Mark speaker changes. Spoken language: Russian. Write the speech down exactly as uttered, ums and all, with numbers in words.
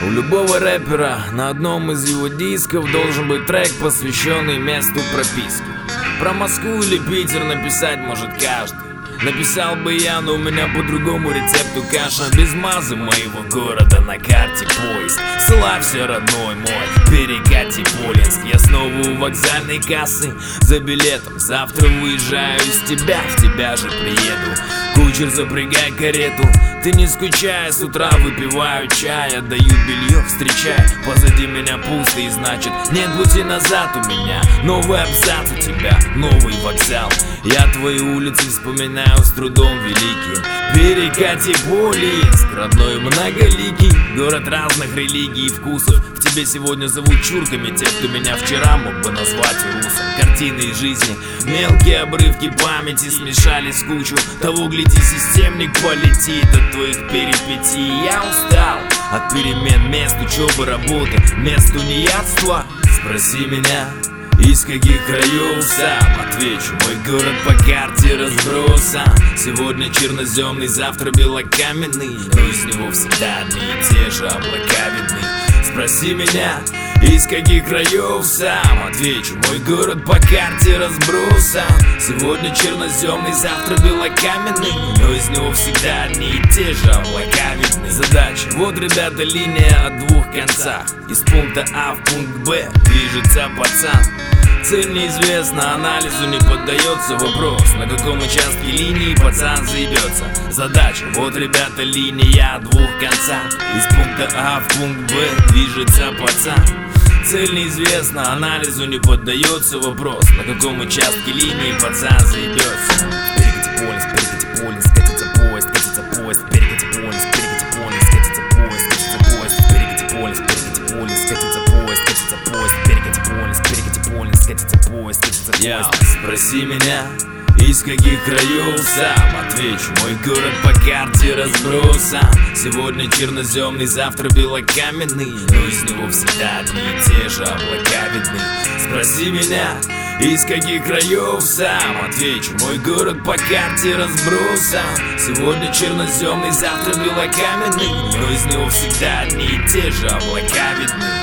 Speaker 1: У любого рэпера на одном из его дисков должен быть трек, посвященный месту прописки. Про Москву или Питер написать может каждый. Написал бы я, но у меня по другому рецепту каша. Без мазы моего города на карте поезд. Славься, родной мой, перекати Полинск. Я снова у вокзальной кассы за билетом. Завтра выезжаю из тебя, в тебя же приеду. Кучер, запрягай карету. Ты не скучай, с утра выпиваю чай. Отдаю белье, встречай. Позади меня пусто и значит нет пути назад у меня. Новый абзац у тебя, новый вокзал. Я твои улицы вспоминаю с трудом великим. Перекати Полинск, родной многоликий. Город разных религий и вкусов. В тебе сегодня зовут чурками те, кто меня вчера мог бы назвать русом. Картины из жизни, мелкие обрывки памяти смешались в кучу. Того гляди, системник полетит от твоих перипетий. Я устал от перемен мест, учебы, работы, мест тунеядства. Спроси меня, из каких краев сам отвечу. Мой город по карте разбросан. Сегодня черноземный, завтра белокаменный, но из него всегда одни и те же облака видны. Спроси меня, из каких краев сам отвечу. Мой город по карте разбросан. Сегодня черноземный, завтра белокаменный, но из него всегда одни и те же облака видны. Задача, вот, ребята, линия о двух концах. Из пункта А в пункт Б движется пацан. Цель неизвестна, анализу не поддается вопрос, на каком участке линии пацан заебется. Задача, вот, ребята, линия о двух концах. Из пункта А в пункт Б движется пацан. Цель неизвестна, анализу не поддается вопрос, на каком участке линии пацан заебется. Перекати Полинск, перекати Полинск, катится поезд, катится поезд. Перекати Полинск, перекати Полинск, катится поезд, катится поезд. Перекати Полинск, перекати Полинск, катится поезд, катится поезд. Перекати Полинск, перекати Полинск, катится поезд, катится поезд. Я, спроси меня, из каких краев сам отвечу. Мой город по карте разбросан. Сегодня черноземный, завтра белокаменный, но из него всегда одни и те же облака видны. Спроси меня, из каких краев сам отвечу. Мой город по карте разбросан. Сегодня черноземный, завтра белокаменный, но из него всегда одни и те же облака видны.